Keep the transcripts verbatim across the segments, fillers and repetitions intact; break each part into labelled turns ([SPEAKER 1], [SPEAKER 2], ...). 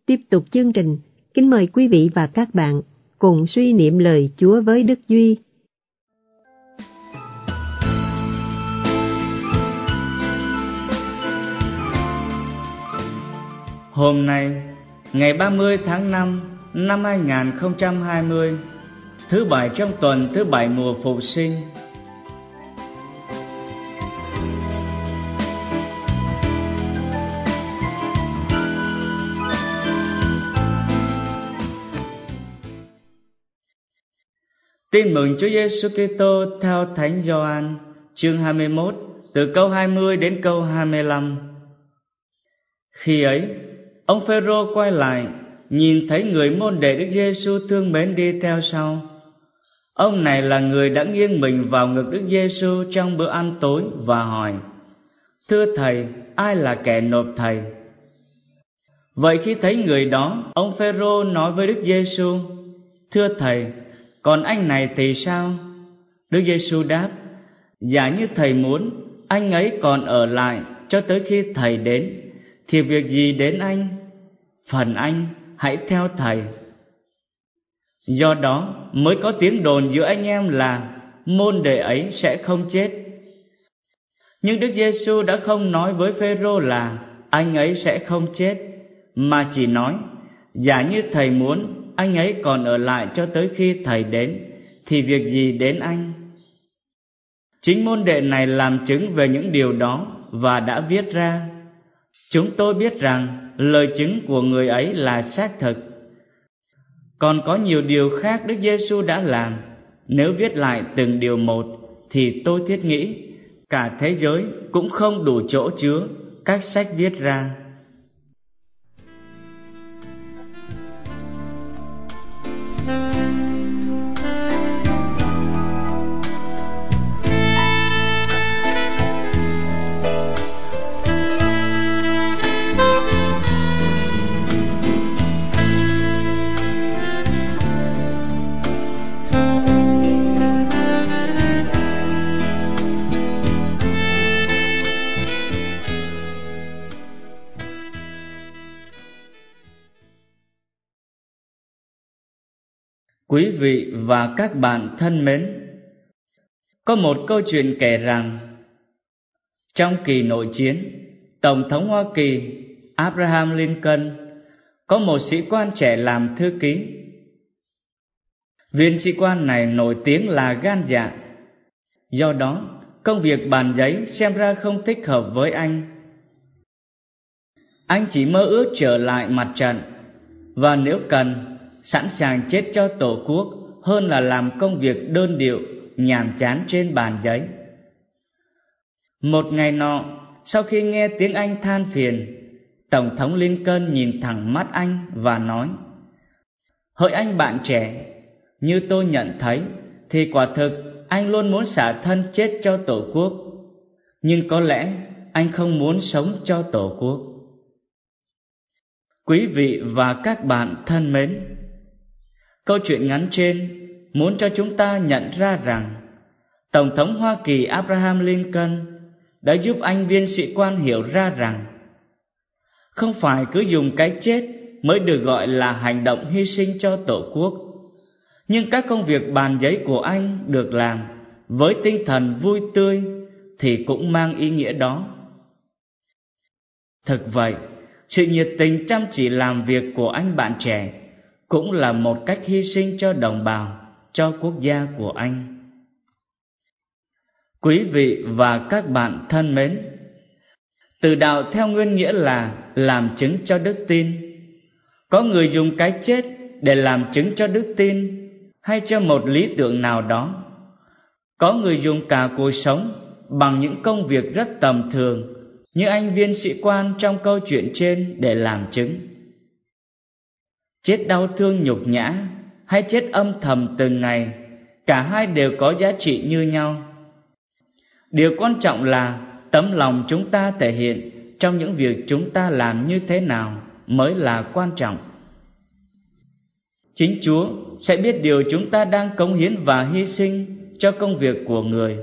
[SPEAKER 1] Tiếp tục chương trình, kính mời quý vị và các bạn cùng suy niệm lời Chúa với Đức Duy.
[SPEAKER 2] Hôm nay, ngày ba mươi tháng năm năm hai nghìn không trăm hai mươi, thứ bảy trong tuần thứ bảy mùa Phục sinh. Tin mừng Chúa Giêsu Kitô theo Thánh Gioan, chương hai mươi mốt, từ câu hai mươi đến câu hai mươi lăm. Khi ấy, ông Phêrô quay lại, nhìn thấy người môn đệ Đức Giêsu thương mến đi theo sau. Ông này là người đã nghiêng mình vào ngực Đức Giêsu trong bữa ăn tối và hỏi: "Thưa Thầy, ai là kẻ nộp Thầy?" Vậy khi thấy người đó, ông Phêrô nói với Đức Giêsu: "Thưa Thầy, còn anh này thì sao?" Đức Giêsu đáp: "Giả như Thầy muốn, anh ấy còn ở lại cho tới khi Thầy đến, thì việc gì đến anh? Phần anh, hãy theo Thầy." Do đó mới có tiếng đồn giữa anh em là môn đệ ấy sẽ không chết. Nhưng Đức Giêsu đã không nói với Phêrô là anh ấy sẽ không chết, mà chỉ nói: "Giả như Thầy muốn, anh ấy còn ở lại cho tới khi Thầy đến, thì việc gì đến anh?" Chính môn đệ này làm chứng về những điều đó và đã viết ra. Chúng tôi biết rằng lời chứng của người ấy là xác thực. Còn có nhiều điều khác Đức Giêsu đã làm. Nếu viết lại từng điều một, thì tôi thiết nghĩ cả thế giới cũng không đủ chỗ chứa các sách viết ra. Quý vị và các bạn thân mến, có một câu chuyện kể rằng trong kỳ nội chiến, Tổng thống Hoa Kỳ Abraham Lincoln có một sĩ quan trẻ làm thư ký. Viên sĩ quan này nổi tiếng là gan dạ. Do đó, công việc bàn giấy xem ra không thích hợp với anh. Anh chỉ mơ ước trở lại mặt trận, và nếu cần, sẵn sàng chết cho Tổ quốc hơn là làm công việc đơn điệu, nhàm chán trên bàn giấy. Một ngày nọ, sau khi nghe tiếng anh than phiền, Tổng thống Lincoln nhìn thẳng mắt anh và nói: "Hỡi anh bạn trẻ, như tôi nhận thấy thì quả thực anh luôn muốn xả thân chết cho Tổ quốc, nhưng có lẽ anh không muốn sống cho Tổ quốc." Quý vị và các bạn thân mến, câu chuyện ngắn trên muốn cho chúng ta nhận ra rằng Tổng thống Hoa Kỳ Abraham Lincoln đã giúp anh viên sĩ quan hiểu ra rằng không phải cứ dùng cái chết mới được gọi là hành động hy sinh cho Tổ quốc, nhưng các công việc bàn giấy của anh được làm với tinh thần vui tươi thì cũng mang ý nghĩa đó. Thực vậy, sự nhiệt tình chăm chỉ làm việc của anh bạn trẻ cũng là một cách hy sinh cho đồng bào, cho quốc gia của anh. Quý vị và các bạn thân mến, từ đạo theo nguyên nghĩa là làm chứng cho đức tin. Có người dùng cái chết để làm chứng cho đức tin hay cho một lý tưởng nào đó. Có người dùng cả cuộc sống bằng những công việc rất tầm thường, như anh viên sĩ quan trong câu chuyện trên, để làm chứng. Chết đau thương nhục nhã hay chết âm thầm từng ngày, cả hai đều có giá trị như nhau. Điều quan trọng là tấm lòng chúng ta thể hiện trong những việc chúng ta làm như thế nào mới là quan trọng. Chính Chúa sẽ biết điều chúng ta đang cống hiến và hy sinh cho công việc của người.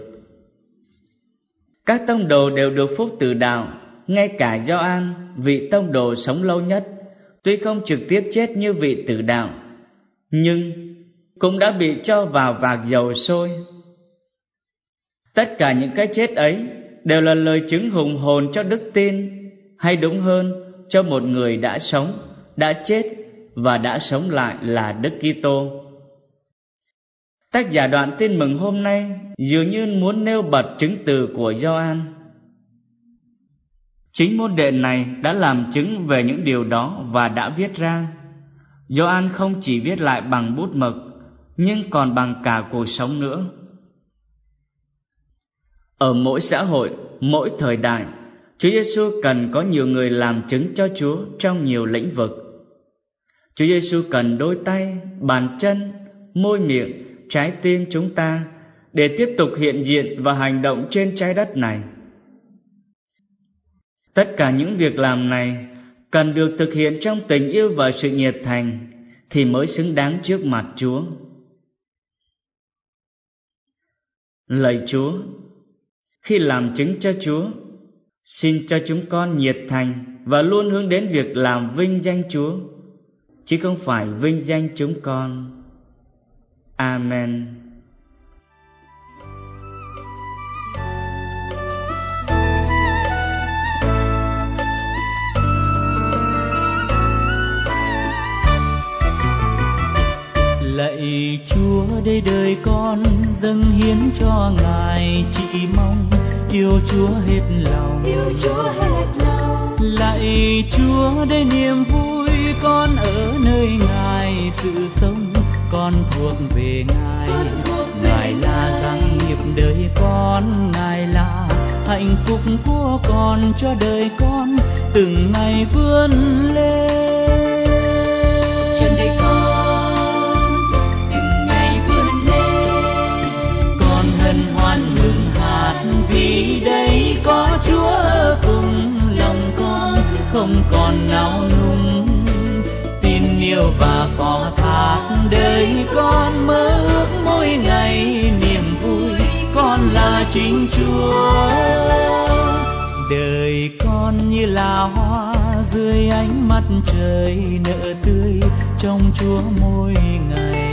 [SPEAKER 2] Các tông đồ đều được phúc từ đạo, ngay cả Gioan, vị tông đồ sống lâu nhất, tuy không trực tiếp chết như vị tử đạo, nhưng cũng đã bị cho vào vạc dầu sôi. Tất cả những cái chết ấy đều là lời chứng hùng hồn cho đức tin, hay đúng hơn, cho một người đã sống, đã chết và đã sống lại là Đức Kitô. Tác giả đoạn Tin mừng hôm nay dường như muốn nêu bật chứng từ của Gioan. Chính môn đệ này đã làm chứng về những điều đó và đã viết ra. Gioan không chỉ viết lại bằng bút mực, nhưng còn bằng cả cuộc sống nữa. Ở mỗi xã hội, mỗi thời đại, Chúa Giêsu cần có nhiều người làm chứng cho Chúa trong nhiều lĩnh vực. Chúa Giêsu cần đôi tay, bàn chân, môi miệng, trái tim chúng ta để tiếp tục hiện diện và hành động trên trái đất này. Tất cả những việc làm này cần được thực hiện trong tình yêu và sự nhiệt thành thì mới xứng đáng trước mặt Chúa. Lạy Chúa, khi làm chứng cho Chúa, xin cho chúng con nhiệt thành và luôn hướng đến việc làm vinh danh Chúa, chứ không phải vinh danh chúng con. Amen.
[SPEAKER 3] Lạy Chúa, đây đời con dâng hiến cho Ngài, chỉ mong yêu Chúa hết lòng.
[SPEAKER 4] Yêu Chúa hết lòng.
[SPEAKER 3] Lạy Chúa, đây niềm vui con ở nơi Ngài, sự sống con thuộc về Ngài. Ngài là ràng nghiệp đời con, Ngài là hạnh phúc của con, cho đời con từng ngày vươn lên.
[SPEAKER 4] Chân đời con từng ngày vươn lên.
[SPEAKER 3] Con hân hoan mừng hát vì đây có Chúa ở cùng, lòng con không còn nao núng. Tin yêu và phó thác đời con, mơ ước mỗi ngày niềm vui con là chính Chúa. Đời con như là hoa dưới ánh mắt trời, nở tươi trong Chúa mỗi ngày.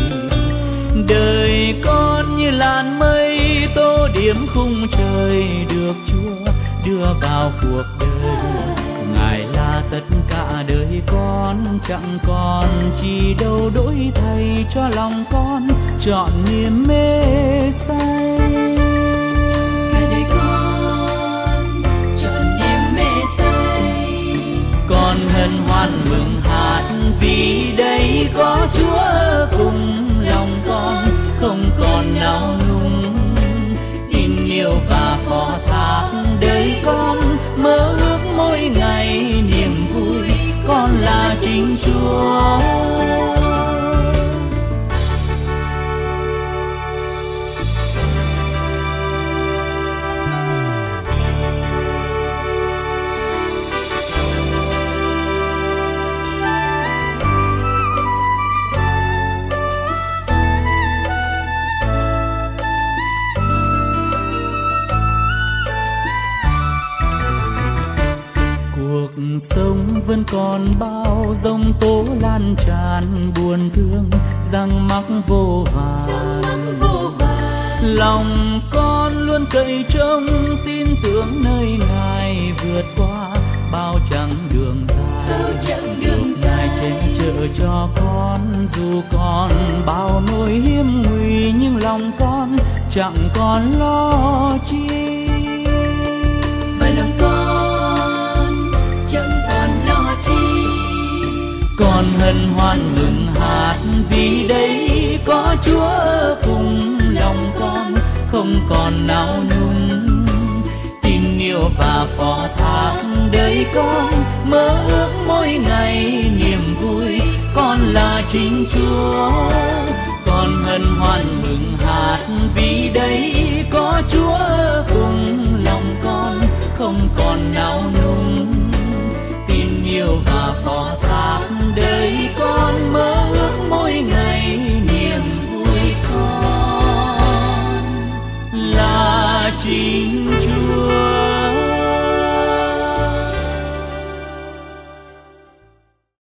[SPEAKER 3] Đời con như làn mây tô điểm khung trời, được Chúa đưa vào cuộc đời. Ngài là tất cả đời con, chẳng còn chi đâu đổi thay, cho lòng con trọn niềm mê say.
[SPEAKER 4] Cả đời con trọn niềm mê say.
[SPEAKER 3] Con hân hoan mừng hát vì đây có Chúa ở cùng, lòng con không còn nao núng. Tin yêu và phó thác đời con, mơ ước mỗi ngày niềm vui con là chính Chúa. Sống vẫn còn bao giông tố lan tràn, buồn thương răng mắc vô vàn. Lòng con luôn cậy trông, tin tưởng nơi Ngài, vượt qua bao chặng đường dài. Ngài che chở cho con, dù còn bao nỗi hiểm nguy, nhưng lòng con chẳng còn lo chi.
[SPEAKER 4] Và lòng con chẳng còn lo chi.
[SPEAKER 3] Con hân hoan mừng hát vì đây có Chúa ở cùng, lòng con không còn nao núng. Tin yêu và phó thác đời con, mơ ước mỗi ngày niềm vui con là chính Chúa. Con hân hoan mừng hát vì